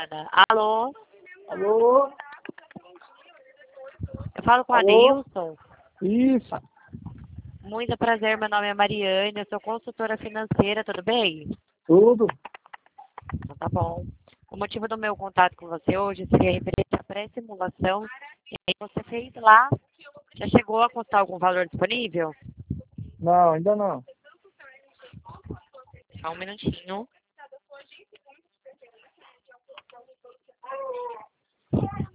Mariana. Alô? Alô? Eu falo com a Alô? Nilson. Isso, Muito prazer, meu nome é Mariane, eu sou consultora financeira, tudo bem? tudo. Então tá bom. O motivo do meu contato com você hoje seria referente à pré-simulação. E aí você fez lá, já chegou a constar algum valor disponível? Não, ainda não. Só um minutinho.